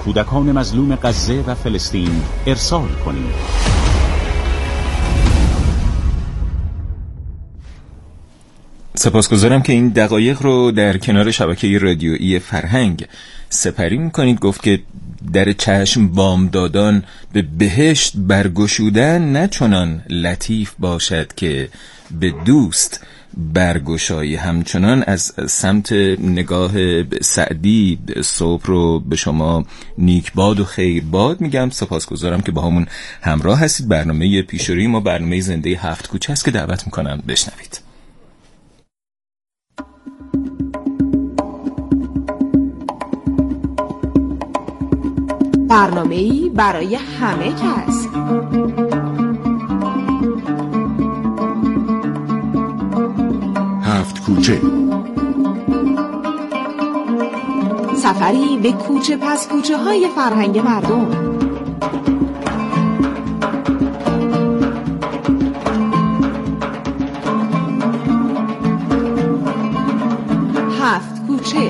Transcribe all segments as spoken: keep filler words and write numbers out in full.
کودکان مظلوم غزه و فلسطین ارسال کنید. سپاسگزارم که این دقایق رو در کنار شبکه رادیویی فرهنگ سپری میکنید. گفت که در چشم وام دادن به بهشت برگشودن نه چنان لطیف باشد که به دوست برگشایی. همچنان از سمت نگاه سعدی صبح رو به شما نیکباد و خیرباد میگم. سپاسگزارم که با همون همراه هستید. برنامه پیشروی ما برنامه زنده هفت کوچه است که دعوت میکنم بشنوید. برنامه‌ای برای همه کس. هفت کوچه، سفری به کوچه پس کوچه های فرهنگ مردم. هفت کوچه.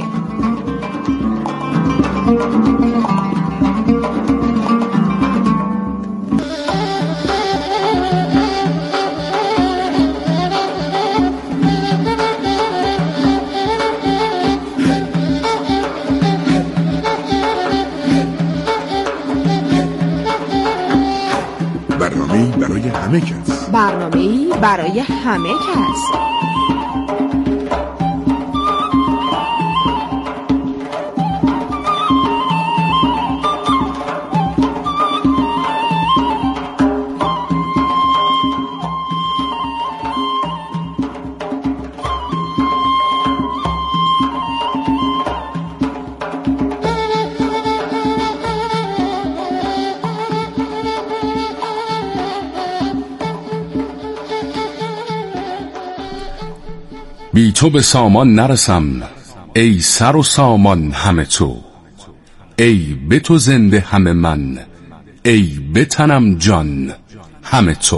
برنامه‌ای برای همه کس. برنامه‌ای برای همه کس. بی تو به سامان نرسم ای سر و سامان همه تو، ای به تو زنده همه من، ای به تنم جان همه تو.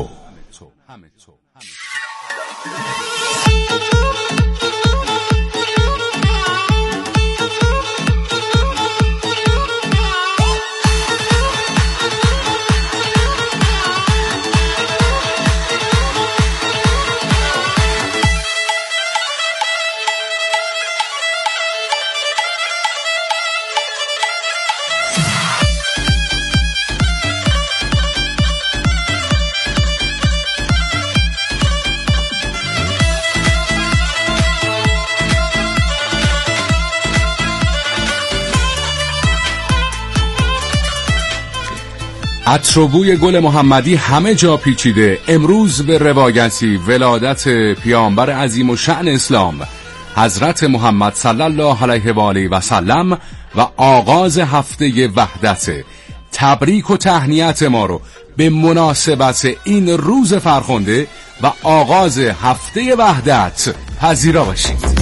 عطر و بوی گل محمدی همه جا پیچیده. امروز به روایتی ولادت پیامبر عظیم و شأن اسلام حضرت محمد صلی الله علیه و آله و سلم و آغاز هفته وحدت. تبریک و تهنیت ما رو به مناسبت این روز فرخنده و آغاز هفته وحدت پذیرا باشید.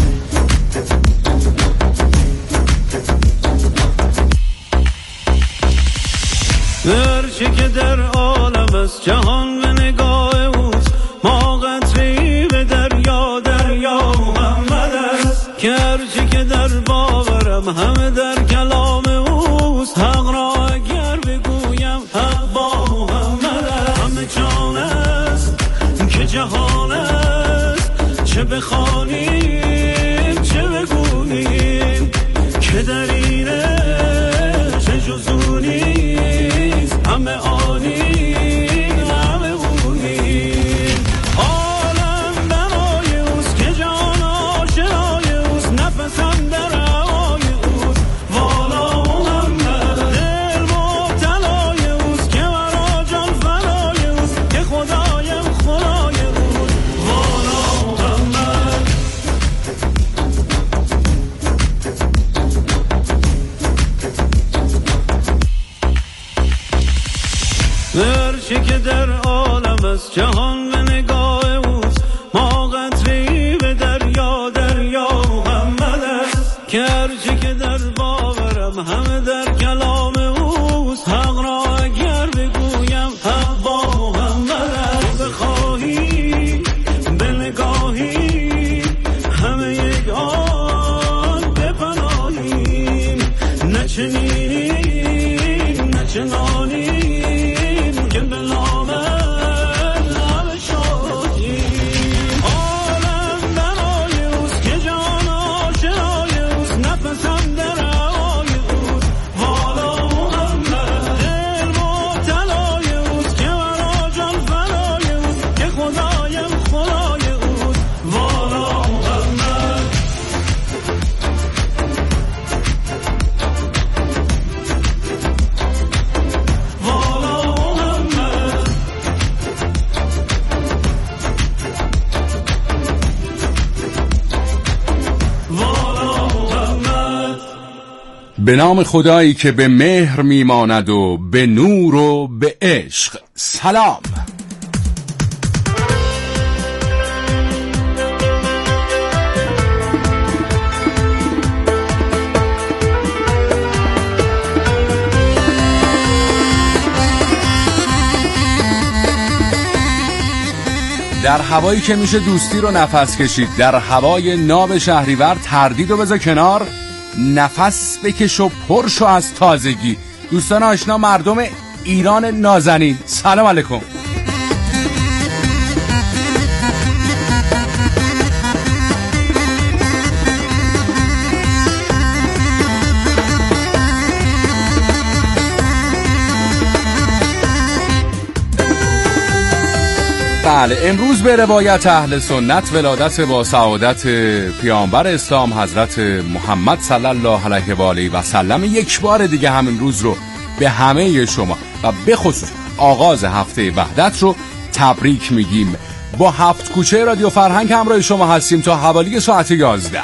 هرچه که در عالم است جهان به نگاه اوست، ما قطره‌ای به دریا دریا محمد است. که هرچه که در باورم همه در کلام اوست، حق را اگر بگویم حق با محمد است. همه جان است که جهان است، چه بخوانیم چه بگوییم، که در اینه چه جزونی همه آنیم همه بونیم. عالم برای اوست که جان آشنای اوست، نفسم در هوای اوست والا محمد. دل مبتلای اوست که مرا جان فدای اوست، که خدایم خدای اوست والا محمد. هرچه که در عالم است جهان به نگاه اوست، ما قطره‌ای به دریا دریا محمد است. که هرچه که در باورم همه در کلام اوست، حق را اگر بگویم حق با محمد است. بخواهی به نگاهی همه یک آن بپناهیم، نچنینی به نام خدایی که به مهر میماند و به نور و به عشق. سلام. در هوایی که میشه دوستی رو نفس کشید، در هوای ناب شهریور تردید رو بذار کنار، نفس بکش و پر شو از تازگی. دوستان آشنا، مردم ایران نازنین، سلام علیکم. بله، امروز به روایت اهل سنت ولادت با سعادت پیامبر اسلام حضرت محمد صلی الله علیه و آله و سلم یک بار دیگه همین روز رو به همه شما و به خصوص آغاز هفته وحدت رو تبریک میگیم. با هفت کوچه رادیو فرهنگ همراه شما هستیم تا حوالی ساعت یازده.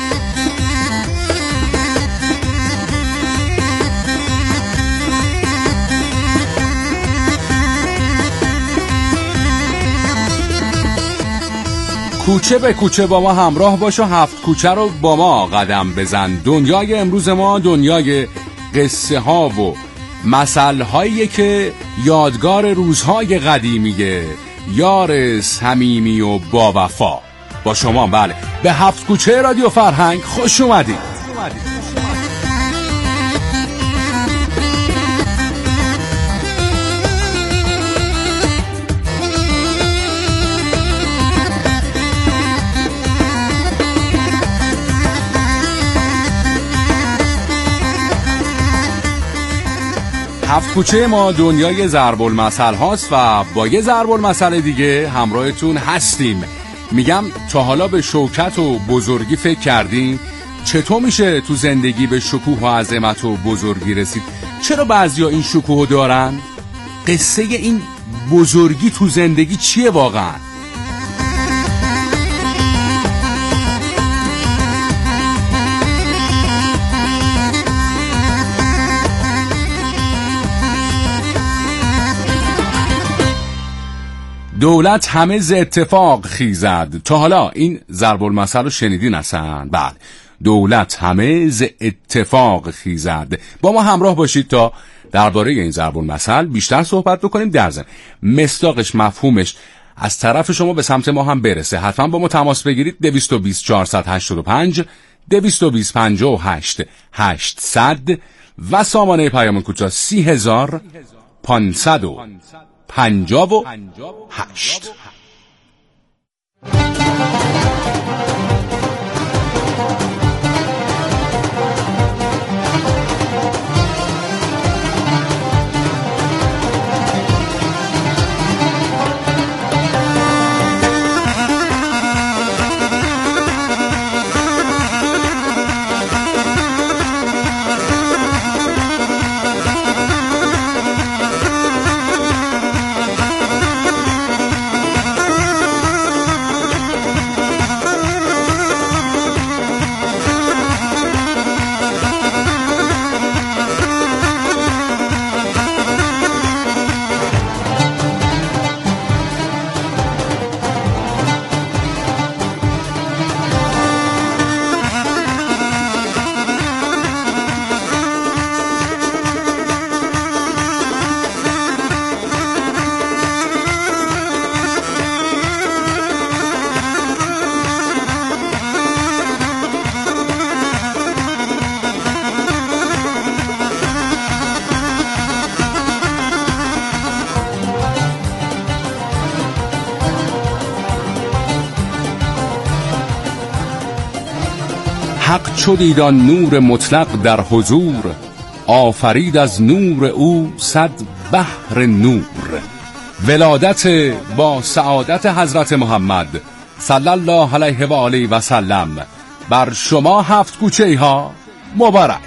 کوچه به کوچه با ما همراه باش و هفت کوچه رو با ما قدم بزن. دنیای امروز ما دنیای قصه ها و مثل هایی که یادگار روزهای قدیمیه. یار صمیمی و با وفا با شما. بله، به هفت کوچه رادیو فرهنگ خوش اومدید. هفت کوچه ما دنیای ضرب المثل هاست و با یه ضرب المثل دیگه همراهتون هستیم. میگم تا حالا به شوکت و بزرگی فکر کردین؟ چطور میشه تو زندگی به شکوه و عظمت و بزرگی رسید؟ چرا بعضیا این شکوه دارن؟ قصه این بزرگی تو زندگی چیه واقعا؟ دولت همه ز اتفاق خیزد. تا حالا این ضرب المثل رو شنیدین اصلا؟ بله، دولت همه ز اتفاق خیزد. با ما همراه باشید تا درباره این ضرب المثل بیشتر صحبت بکنیم، در ضمن مصداقش، مفهومش از طرف شما به سمت ما هم برسه. حتما با ما تماس بگیرید. دویست و بیست چهارصد و هشتاد و پنج دویست و بیست پنجاه و هشت هشتصد و سامانه پیام کوتاه سی هزار پانصد و پنجاه و هشت. حق چو دید آن نور مطلق در حضور، آفرید از نور او صد بحر نور. ولادت با سعادت حضرت محمد صلی الله علیه و آله و سلم بر شما هفت کوچه ها مبارک.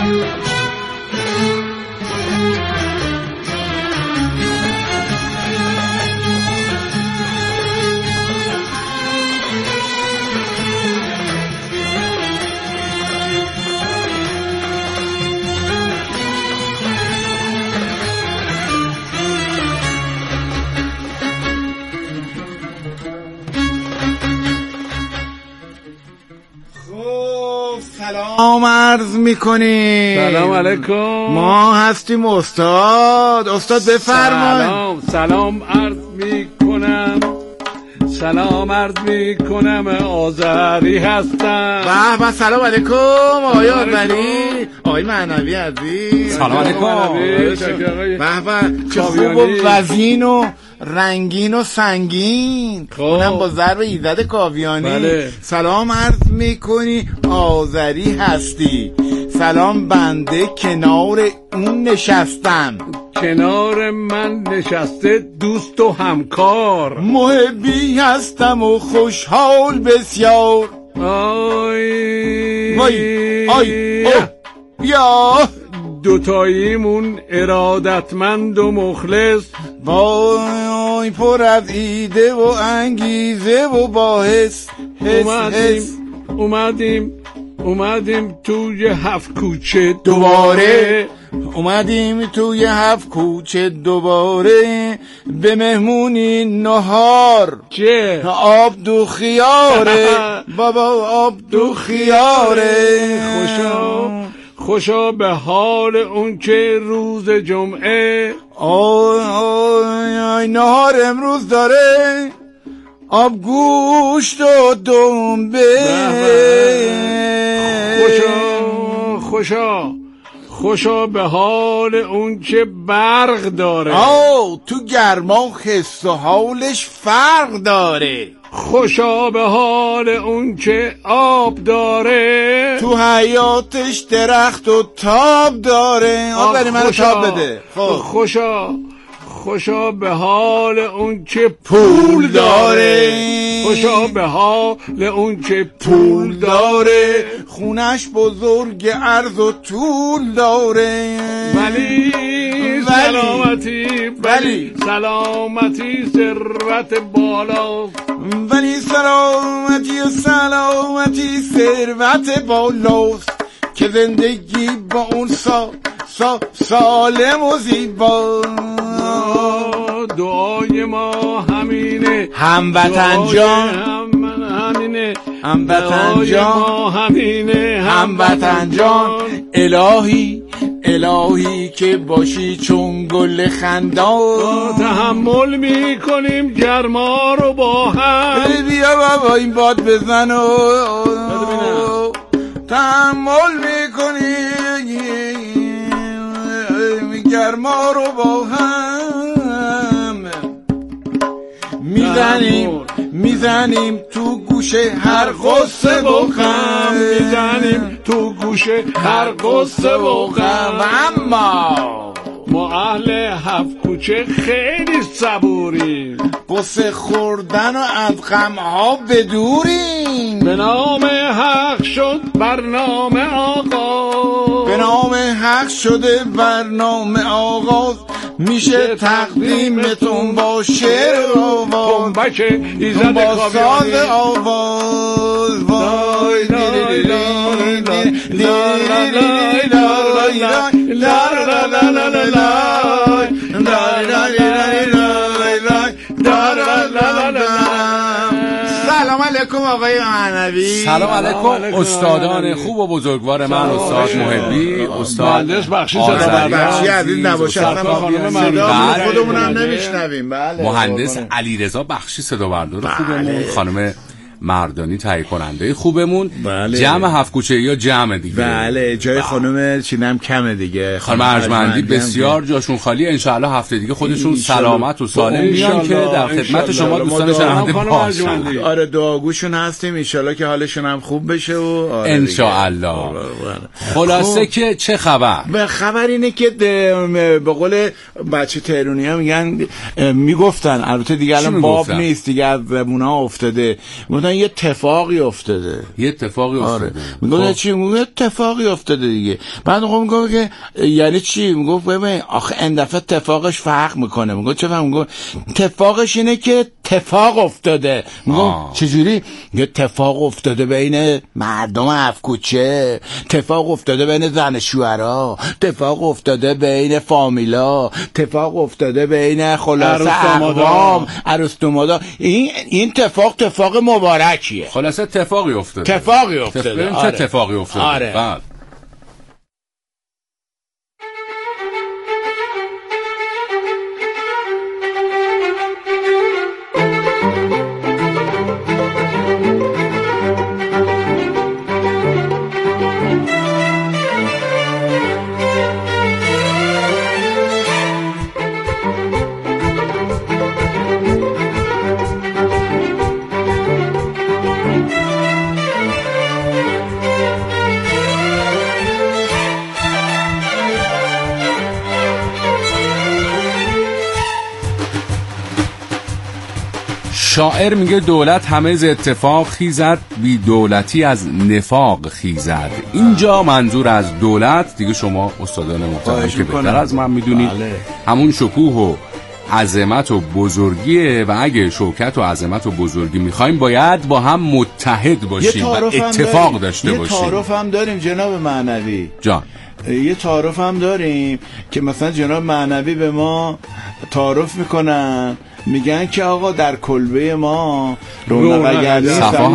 سلام عرض میکنیم. سلام علیکم. ما هستیم استاد. استاد بفرمایید. سلام سلام عرض میکنم. سلام عرض میکنم. آذری هستم. به به. سلام علیکم آقای آذری، آقای معنوی عزیز. سلام علیکم. به به. چه خوب و وزین و رنگین و سنگین، اونم با ضرب ایزد کاویانی. بله. سلام عرض میکنی آذری هستی. سلام، بنده کنار اون نشستم. کنار من نشسته دوست و همکار. محبی هستم و خوشحال بسیار. آی وای آی اوه یا دوتاییمون ارادتمند و مخلص. وای پر از ایده و انگیزه و باحث. اومدیم اومدیم اومدیم توی هفت کوچه دوباره. اومدیم توی هفت کوچه دوباره، به مهمونی نهار. چه؟ آب دو خیاره بابا، آب دو خیاره. خوشا خوشا به حال اون که روز جمعه. آی آی آی نهار امروز داره آب گوشت و دنبه. خوشا خوشا خوشا به حال اون که برق داره. آه تو گرما حس و حالش فرق داره. خوشا به حال اون که آب داره. تو حیاتش درخت و تاب داره. آب برای من تاب بده. خوشا خوشا به حال اون که پول داره. خوشا به حال اون که پول داره. خونش بزرگ عرض و طول داره. ولی سلامتی ولی سلامتی ثروت بالا. ولی سلامتی و سلامتی ثروت بالاست، که زندگی با اون سا سا سالم و زیبا. دعای ما همینه هموطن جان، همینه هموطن جان، همینه هموطن جان. الهی الهی که باشی چون گل خندان. تحمل میکنیم گرما رو با هم. بیا بابا این باد بزن و تحمل میکنیم گرما رو با هم. میزنیم میزنیم تو گوشه هر قصه و غم. میزنیم تو گوشه هر قصه و غم. اما ما اهل هفت کوچه خیلی صبوریم. قصه خوردن و از غمها بدوریم. به نام حق شد برنامه آغاز. به نام حق شده برنامه آغاز. میشه تقدیمتون با شعر و آواز. کمبک ایزد با کاویانی. ساز آواز. وای لای لای لای لای سلام علیکم آقای معنوی. سلام علیکم استادان خوب و بزرگوار من، استاد محبی، استاد مهندس بخشی بخشی عزیز نباشه اصلا خودمون هم نمیشنویم. بله مهندس علیرضا بخشی صدا بردار خوبمون، خانم مردانی تهیه کننده خوبمون. بله. جمع هفت کوچه یا جمع دیگه. بله جای خانم چینم کمه دیگه. خانم ارجمندی بسیار جاشون خالی. انشاءالله هفته دیگه خودشون سلامت و سالم میان که در خدمت شما دوستان شنونده باشن. آره دعاگوشون هستیم انشالله که حالشون هم خوب بشه و آره انشالله. خلاصه که چه خبر؟ به خبر اینه که به قول بچه تهرونی ها میگن میگفتن، البته دیگه الان باب نیست دیگه، از زبونا افتاده. میگفتن یه اتفاقی افتاده، یه اتفاقی افتاده. آره. میگفتن چی؟ میگفت اتفاقی افتاده دیگه. بعد میگفت میگفت که یعنی چی؟ میگفت ببین آخه این دفعه اتفاقش فرق میکنه. میگفت چه فهم؟ میگفت اتفاقش اینه که اتفاق افتاده. میگفت چجوری؟ یه اتفاق افتاده بین مردم افکوچه، اتفاق افتاده بین زن شوهرها، اتفاق افتاده بین فامیلا، اتفاق افتاده بین خلاصه اقوام، عروس دومادا. این این اتفاق اتفاق مبارکیه. خلاصه اتفاقی افتاده. اتفاقی افتاده. چه اتفاقی افتاده؟ آره. بعد شاعر میگه دولت همه ز اتفاق خیزد، بی دولتی از نفاق خیزد. اینجا منظور از دولت دیگه شما استادان محترم که بهتر از من میدونید بله. همون شکوه و عظمت و بزرگیه و اگه شوکت و عظمت و بزرگی میخوایم باید با هم متحد باشیم و اتفاق داریم. داشته یه باشیم. یه تعارف هم داریم جناب معنوی جان، یه تعارف هم داریم که مثلا جناب معنوی به ما تعارف میکنن، میگن که آقا در کلبه ما رونق گردی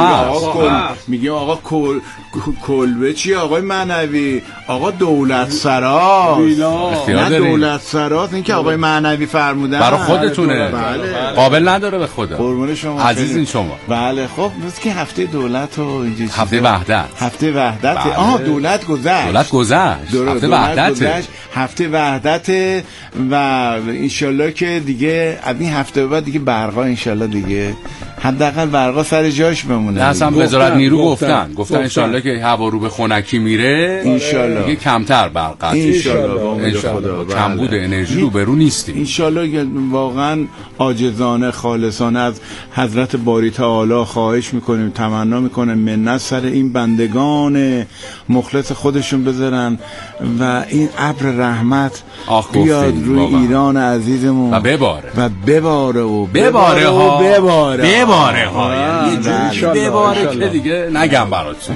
میگیم آقا کل... کلبه چیه آقای معنوی؟ آقا دولت سراست. نه دولت سراست، این که آقای معنوی فرمودن برای خودتونه. بله. قابل نداره به خدا. قربون شما عزیزین شما. بله خب مثل که هفته دولت و اینجوری هفته وحدت هفته وحدت بله. آها دولت گذشت دولت گذشت دول... هفته وحدت هفته وحدت و انشالله که دیگه از این هفته بعد دیگه برقا انشالله دیگه حداقل برقا سر جاش بمونه. اصلا وزارت نیرو گفتن گفتن انشالله که هوا رو به خنکی میره انشالله دیگه کمتر برق قطع انشالله کمبود انرژی رو برو نیستیم انشالله. واقعا عاجزانه خالصانه از حضرت باری تعالی خواهش میکنیم، تمنا میکنیم منت سر این بندگان مخلص خودشون بذارن و این ابر رحمت بیاد روی بابا. ایران عزیزمون و بباره و بباره و بباره ها بباره بباره ها یه جوری بباره که دیگه نگم براتون.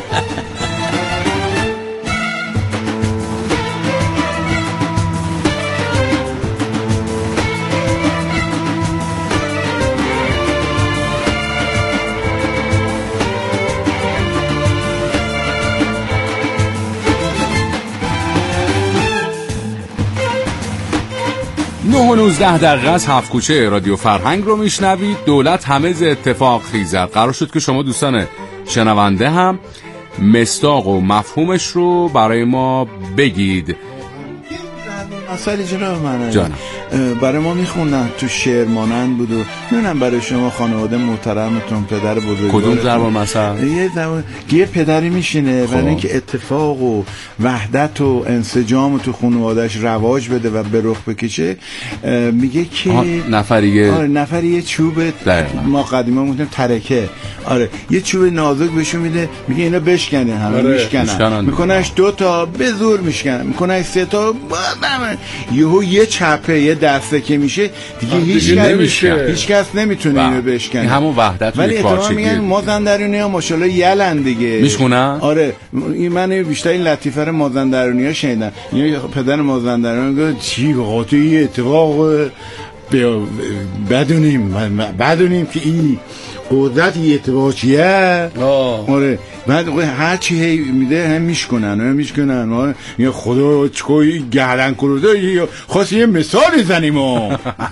نه و نوزده دقیقه از هفت کوچه رادیو فرهنگ رو میشنوید. دولت همه ز اتفاق خیزد. قرار شد که شما دوستان شنونده هم مصداق و مفهومش رو برای ما بگید. اصلی جناب من جانم برای ما میخوندن تو شعر مانند بود و میونم برای شما خانواده محترمتون پدر بزرگوار کدوم زبان مثلا یه زبان یه پدری میشینه برای اینکه اتفاق و وحدت و انسجام تو خانواده‌اش رواج بده و به رخ بکشه میگه که نفریه آره نفری یه چوب ما قدیما میگفتیم ترکه آره یه چوب نازک بهشون میده میگه اینا بشکنه همه آره. میشکنن میکننش دو تا به زور میشکنن میکننش سه تا یهو یه چپه یه دسته که میشه دیگه هیچ نمیشه هیچ کس نمیتونه اینو بشکنه. این همون وحدت ولی اتفاقا میگن مازندرانی‌ها ماشاءالله یلن دیگه میشکنن. آره این من بیشتر این لطیفه رو مازندرانی‌ها شنیدم. یه پدر مازندرانی میگه چی قاطی اتفاق بدونیم بدونیم که این قدرت اتفاق چیه. آره بعد هر چی هی میده هم میشکنن هم میشکنن آره یا خدا چکوی گردن کرده یا خواست یه مثال زنیم و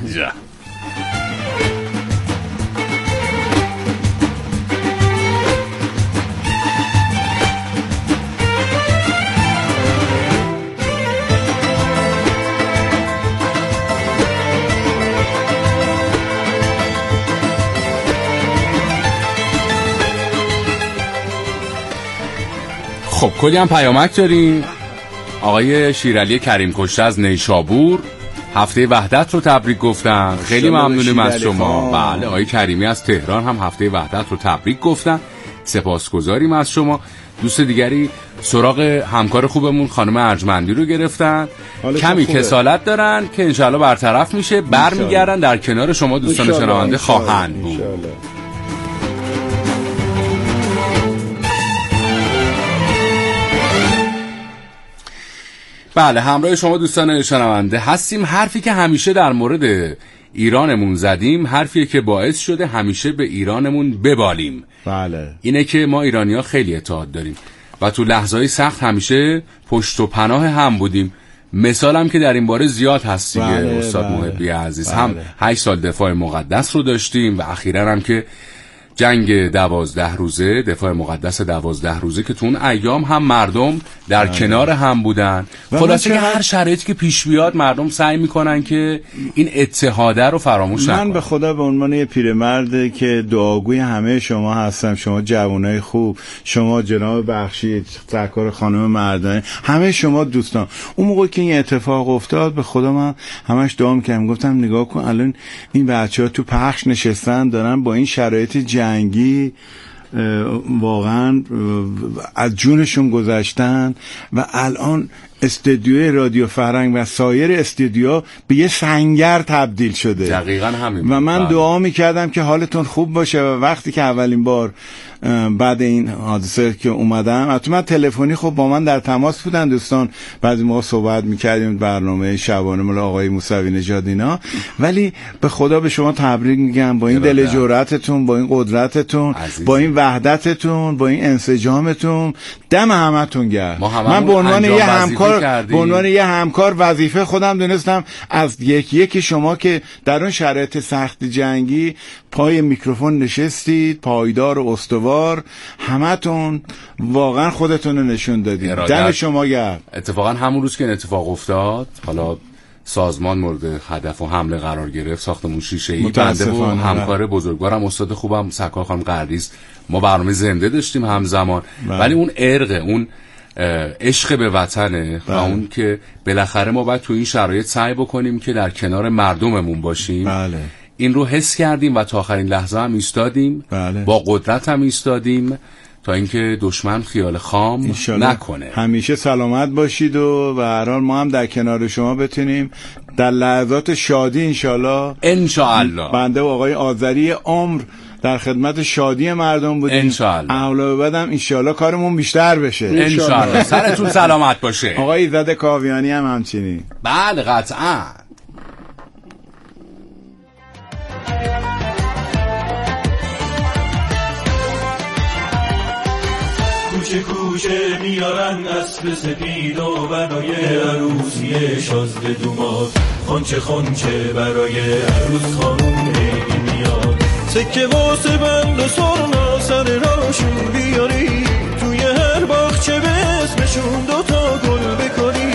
خب کلی هم پیامک داریم. آقای شیرعلی کریم کشته از نیشابور هفته وحدت رو تبریک گفتن. خیلی ممنونیم از شما. بله آقای کریمی از تهران هم هفته وحدت رو تبریک گفتن. سپاسگزاریم از شما. دوست دیگری سراغ همکار خوبمون خانم ارجمندی رو گرفتن، کمی کسالت دارن که انشالله برطرف میشه، برمیگردن در کنار شما دوستان شنونده خواهند بود. بله همراه شما دوستان شنونده هستیم. حرفی که همیشه در مورد ایرانمون زدیم، حرفیه که باعث شده همیشه به ایرانمون ببالیم. بله. اینه که ما ایرانی‌ها خیلی اتحاد داریم و تو لحظه‌های سخت همیشه پشت و پناه هم بودیم. مثال هم که در این باره زیاد هست دیگه. بله، استاد بله. محبی عزیز بله. هم هشت سال دفاع مقدس رو داشتیم و اخیراً هم که جنگ دوازده روزه، دفاع مقدس دوازده روزه که تو اون ایام هم مردم در آه. کنار هم بودن. خلاصه که هر شرایطی که پیش بیاد مردم سعی میکنن که این اتحاده رو فراموش نکنن. من به خدا به عنوان یه پیرمرد که دعاگوی همه شما هستم، شما جوانای خوب، شما جناب بخشید، سرکار خانم مردانه، همه شما دوستان، اون موقع که این اتفاق افتاد به خدا من همش دعا میکردم، گفتم نگاه کن الان این بچه‌ها تو پخش نشستن دارن با این شرایط جنگی واقعا از جونشون گذشتن و الان استودیوی رادیو فرهنگ و سایر استودیوها به یه سنگر تبدیل شده. دقیقاً همین. و من دعا میکردم که حالتون خوب باشه و وقتی که اولین بار بعد این حادثه که اومدم، البته من تلفنی خب با من در تماس بودن دوستان، بعضی ما صحبت میکردیم برنامه شبانه مال آقای موسوی نژاد اینا، ولی به خدا به شما تبریک میگم با این دل جرأتتون، با این قدرتتون، با این وحدتتون، با این انسجامتون، دم همتون گرم. من به عنوان یه همکار به عنوان یه همکار وظیفه خودم دونستم از یکی یکی شما که در اون شرایط سخت جنگی پای میکروفون نشستید، پایدار و استوار، همتون واقعا خودتون رو نشون دادید. دم شما گرم. اتفاقا همون روز که این اتفاق افتاد، حالا سازمان مورد هدف و حمله قرار گرفت، ساختمون شیشه‌ای، بنده و همکار بزرگوارم استاد خوبم سرکار خانم قردیز، ما برنامه زنده داشتیم همزمان، ولی اون ارق، اون عشق به وطنه و اون که بالاخره ما باید تو این شرایط سعی بکنیم که در کنار مردممون باشیم. بله. این رو حس کردیم و تا آخرین لحظه هم ایستادیم. بله. با قدرت هم ایستادیم تا اینکه دشمن خیال خام نکنه. همیشه سلامت باشید و به هر حال ما هم در کنار شما بتونیم در لحظات شادی انشالله انشالله بنده و آقای آذری عمر در خدمت شادی مردم بودیم انشالله. اولا بعدم انشالله کارمون بیشتر بشه انشالله. سرتون سلامت باشه. آقای ایزد کاویانی هم همچنین. بله قطعا. کوچه کوچه میارن اسب سپید و برای عروسی شازده دوماد، خونچه خونچه برای عروس خانون عیدی میاد، سکه واسه بند و سرنا سر راشون بیاری، توی هر باغچه به اسمشون دوتا گل بکاری.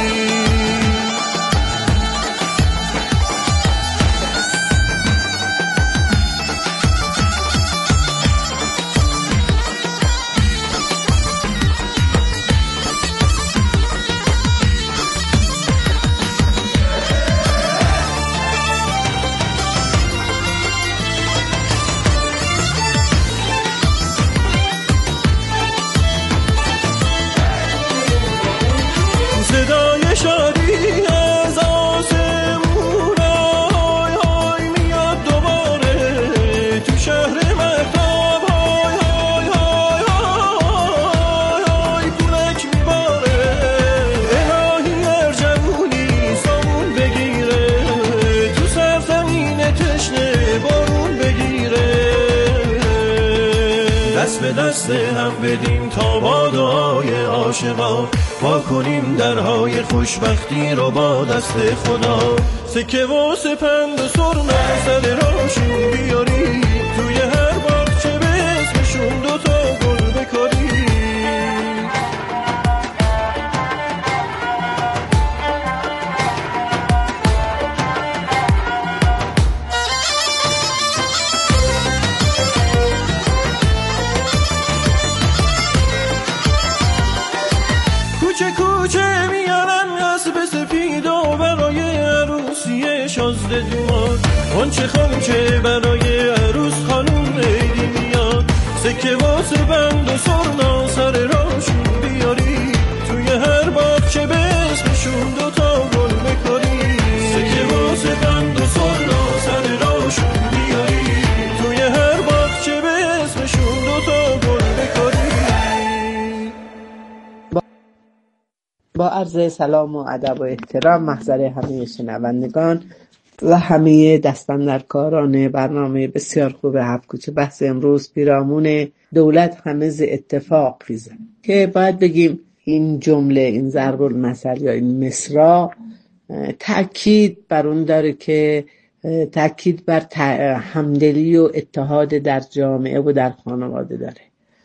دست هم بدیم تا با دعای عاشقا، با کنیم درهای خوشبختی رو با دست خدا، سکه و سپند و سرنا سر راشون بیاری، توی هر باغچه به اسمشون دوتا گل بکاری. کوچه کوچه میارن اسب سفید و برای عروسی شازده دوان آنچه خانچه برای عروس خانوم عیدی میاد سکه واسه بند و سرنا سر راشون بیاری توی هر باغچه به اسمشون دوتا گل بکاری سکه واسه بند و سرنا سر راشون بیاری توی هر باغچه به اسمشون دوتا گل بکاری. با عرض سلام و ادب و احترام محضر همه شنوندگان و همه دستاندرکاران برنامه بسیار خوب هفت کوچه بحث امروز پیرامون دولت همه ز اتفاق خیزد که باید بگیم این جمله، این ضرب المثل یا این مصرع تأکید بر اون داره که تأکید بر همدلی و اتحاد در جامعه و در خانواده داره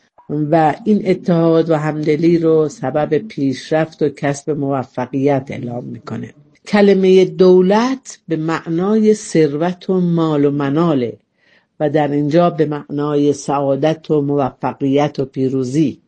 و این اتحاد و همدلی رو سبب پیشرفت و کسب موفقیت اعلام میکنه. کلمه دولت به معنای ثروت و مال و مناله و در اینجا به معنای سعادت و موفقیت و پیروزی.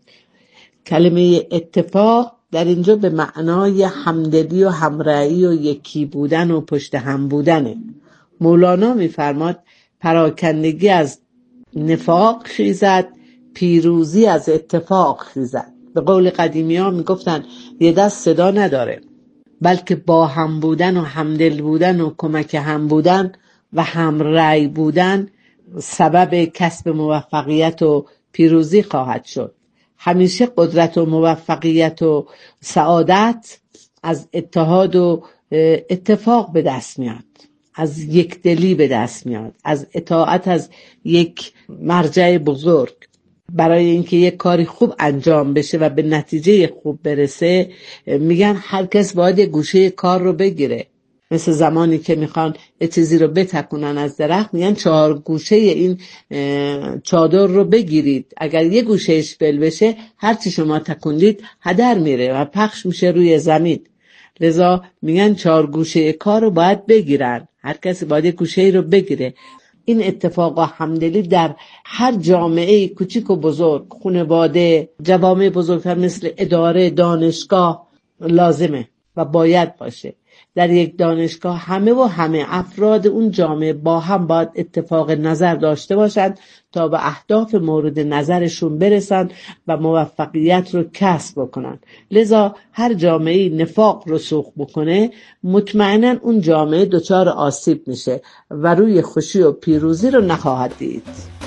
کلمه اتفاق در اینجا به معنای همدلی و همراهی و یکی بودن و پشت هم بودنه. مولانا میفرماد پراکندگی از نفاق خیزد، پیروزی از اتفاق خیزد. به قول قدیمی ها میگفتن یه دست صدا نداره، بلکه با هم بودن و همدل بودن و کمک هم بودن و همرأی بودن سبب کسب موفقیت و پیروزی خواهد شد. همیشه قدرت و موفقیت و سعادت از اتحاد و اتفاق به دست میاد، از یک دلی به دست میاد، از اطاعت از یک مرجع بزرگ. برای اینکه یک کاری خوب انجام بشه و به نتیجه خوب برسه میگن هر کس باید یک گوشه کار رو بگیره. مثل زمانی که میخوان یه چیزی رو بتکونن از درخت میگن چهار گوشه این چادر رو بگیرید، اگر یه گوشهش بل بشه هرچی شما تکوندید هدر میره و پخش میشه روی زمین. لذا میگن چهار گوشه کار رو باید بگیرن، هر کسی باید یک گوشه رو بگیره. این اتفاق و همدلی در هر جامعه کوچیک و بزرگ، خانواده، جوامع بزرگتر مثل اداره، دانشگاه لازمه و باید باشه. در یک دانشگاه همه و همه افراد اون جامعه با هم باید اتفاق نظر داشته باشند تا به اهداف مورد نظرشون برسن و موفقیت رو کسب بکنن. لذا هر جامعه نفاق رسوخ بکنه مطمئنا اون جامعه دچار آسیب میشه و روی خوشی و پیروزی رو نخواهد دید.